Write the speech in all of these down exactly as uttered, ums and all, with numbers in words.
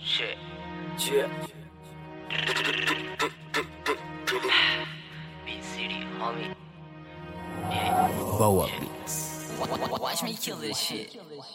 Shit. Yeah. B-City, homie. Yeah. Bow up beats. Watch me kill this shit.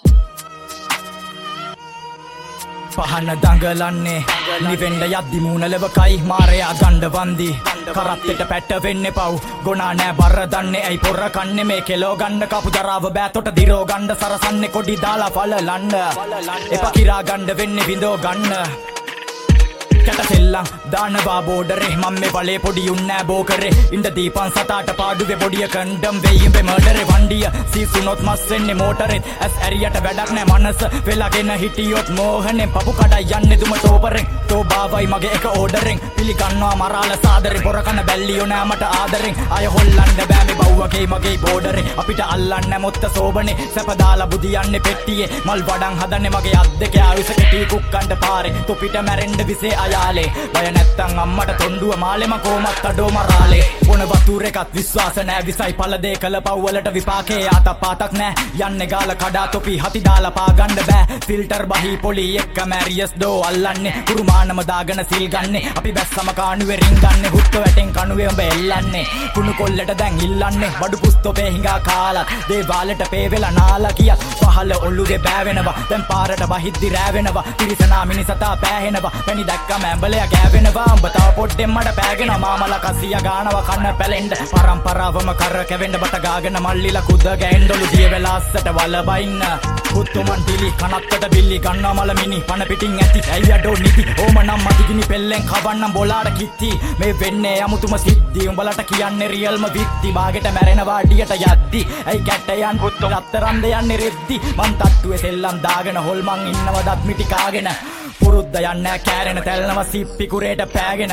පහන දඟලන්නේ නිවෙන්න යද්දි මූණ ලෙවකයි මාරයා ගණ්ඩ වන්දි කරත්තෙට පැට්ට වෙන්නේ පව් ගොනා නෑ බර දන්නේ ඇයි පොර කන්නේ මේ කෙලෝ ගන්න කපු දරාව බෑතොට දිරෝ ගණ්ඩ සරසන්නේ කොඩි දාලා පලලන්න එපා කිරා ගණ්ඩ වෙන්නේ විඳෝ ගන්න කැට සෙල්ලම් දානවා බෝඩරේ මම මේ වලේ පොඩි උන්නෑ බෝකරේ ඉඳ දීපන් සතාට පාඩුවේ බොඩිය කණ්ඩම් වෙයිඹේ මර්ඩරේ වණ්ඩිය සීසුනොත් මස් වෙන්නේ මෝටරෙත් ඇස් ඇරියට වැඩක් නෑ මනස වෙලාගෙන හිටියොත් මෝහනේ පපු කඩයි යන්නේ දුම ටෝපරෙන් තෝ බාවයි මගේ එක ඕඩරෙන් පිළිගන්නවා මරාල සාදරේ පොර කන බැල්ලියෝ නෑ මට ආදරෙන් අය හොල්ලන්න බෑ මේ බව්වගේ මගේ බෝඩරේ අපිට අල්ලන්න මොත්ත සෝබනේ සැප දාලා බුදියන්නේ පෙට්ටියේ මල් වඩන් හදන්නේ මගේ අත් දෙකේ ආයුෂ කෙටි කුක්කන්ට පාරේ තොපිට මැරෙන්න විසේ අයාලේ බය නැත්තම් අම්මට තොණ්ඩුව මාලෙම කොමත් අඩෝ මරාලේ පොන වතුර එකත් විශ්වාස නෑ විසයි පළ දෙක කළ පව්වලට විපාකේ ආත පාතක් නෑ යන්නේ ගාල කඩා තොපි හති දාලා පා ගන්න බෑ ෆිල්ටර් බහි පොලි එක්ක මැරියස් දෝ අල්ලන්නේ කුරුමානම දාගෙන සිල් ගන්නේ අපි බැස්සම කාණුවේ රින් ගන්නේ හුත්ත වැටෙන් කණුවේ උඹ එල්ලන්නේ කුණු කොල්ලට දැන් ඉල්ලන්නේ බඩු පුස්තොපේ හිඟා කාලා දේවාලට පේ වෙලා නාලා කියක් පහල ඔළුවේ බෑවෙනවා දැන් පාරට බහිද්දි රෑවෙනවා පිරිසනා මිනිසතා පෑහෙනවා පැණි දැක්කම ඇඹලයා ගෑවෙනවා උඹ තව පොඩ්ඩෙන් මඩ පෑගෙන මාමලා කසිය ගානවා කන්න පැලෙන්න පරම්පරාවම කර කැවෙන්න බට ගාගෙන මල්ලිලා කුද ගෑන්ඩොලු දිය වෙලාස්සට වල බයින්න පුතුමන් ටිලි කනත්තට බිල්ලි ගන්නවා මල මිනි පන පිටින් ඇති ඇයි අඩෝ නිදි ඕම නම් මදිගිනි පෙල්ලෙන් කවන්නම් බොලාට කිත්ති මේ වෙන්නේ යමුතුම සිද්ධි උඹලට කියන්නේ රියල්ම විත්ති බාගෙට මැරෙනවා අඩියට යද්දි ඇයි කැටයන් පුතු රත්තරන් දෙයන්නේ රෙද්දි මං තට්ටුවේ සෙල්ලම් දාගෙන හොල්මන් ඉන්නව දත් මිටි කාගෙන පුරුද්ද යන්නේ කෑරෙන තැල්නව සිප්පි කුරේට පෑගෙන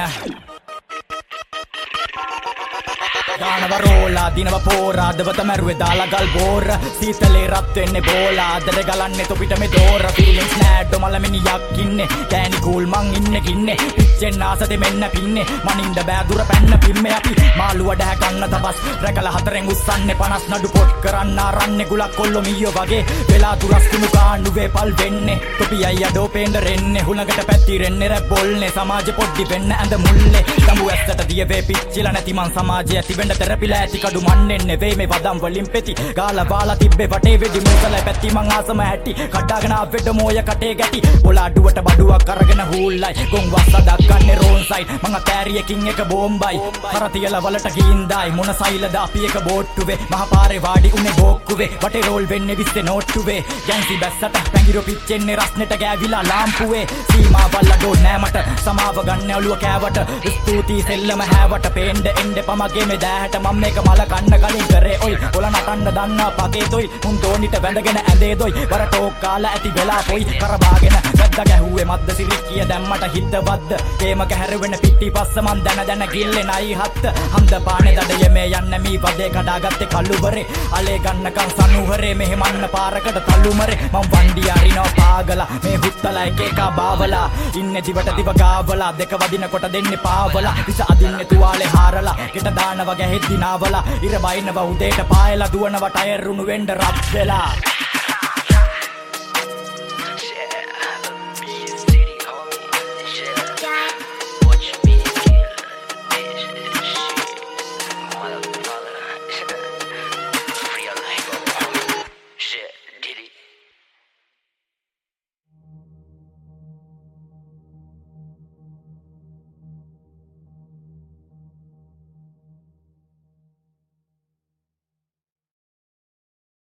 දානව රෝලා දිනව පෝරා දවත මැරුවේ දාලා ගල් බෝර සීතලේ රත් වෙන්නේ බෝලා අදට ගලන්නේ තොපිට මේ දෝර ෆීලින්ග්ස් නෑ ඩොමල මිනියක් ඉන්නේ ගෑනි කූල් මං ඉන්නේ කින්නේ පිච්චෙන් ආසද මෙන්න පින්නේ මනින්ද බෑ දුර පැන්න පිම්මේ අපි මාළුව ඩෑ ගන්න තබස් රැකලා හතරෙන් උස්සන්නේ පනස් නඩු පොට් කරන්න ආරන්නේ ගුලක් කොල්ලෝ මීයෝ වගේ වෙලා දුරස් කුණු කාණ්ඩුවේ පල් වෙන්නේ තොපි අයියා ඩෝපෙන්ද රෙන්නේ හුලඟට පැතිරෙන්නේ රැප් බොල්නේ සමාජෙ පොඩ්ඩි වෙන්න ඇඳ මුල්ලේ දඹු ඇස්සට දියවේ පිච්චිලා නැති මං සමාජය ඇති වෙන්න තෙරපිලා ඇති කඩු මන්නේ නෙවෙයි මේ වදම් වලින් පෙති ගාලා බාලා තිබ්බේ වටේ වෙඩි මුසල පැති මං ආසම ඇටි කඩාගෙන ආවෙඩ මොය කටේ ගැටි ඔලාඩුවට බඩුවක් අරගෙන හූල්ලයි ගොන් වස්ස දක්කන්නේ රෝන් සයිඩ් මං අතෑරියකින් එක බෝම්බයි කරතියලා වලට ගින්දායි මොන සයිලද අපි එක බෝට්ටුවේ මහ පාරේ වාඩි උනේ බෝක්කුවේ වටේ රෝල් වෙන්නේ විස්සේ නෝට්ටුවේ ගැන්සි බැස්සට පැංගිරෝ පිච්චෙන්නේ රස්නෙට ගෑවිලා ලාම්පුවේ සීමා බල්ලඩෝ නෑ මට සමාව ගන්න ඔළුව කෑවට ස්තුතියි සෙල්ලම හැවට පේන්න එන්න පමගේ මේ දෑහට මම මේක මල කන්න කලින් කරේ ඔයි ඔල නටන්න දන්නා පගේ තොයි මුන් තෝනිට වැඳගෙන ඇඳේ දොයි වර ටෝක් කාලා ඇති වෙලා පොයි කරබාගෙන වැද්දා ගැහුවේ මද්ද සිරික්කිය දැම්මට හිත වද්ද කේම කැහැරෙවෙන පිටි පස්ස මන් දැන දැන ගිල්ලේ නයි හත්ත හන්ද පානේ දඩය මේ යන්න මී වදේ කඩාගත්තේ කල්ලුවරේ අලේ ගන්නකම් සනුහරේ මෙහෙමන්න පාරකට තල්ලුමරේ මං වණ්ඩි අරිනෝ පාගලා මේ හුත්තලා එක එක බාවලා ඉන්නේ දිවට දිව ගාවලා දෙක වදින කොට දෙන්නේ පාවලා විස අදින්නේ තුවාලේ හාරලා ගෙට දානවා ගැහෙද්දි නාවලා ඉර බයින්නවා උදේට පායලා දුවනවා ටයර් රුණු වෙන්න රත් වෙලා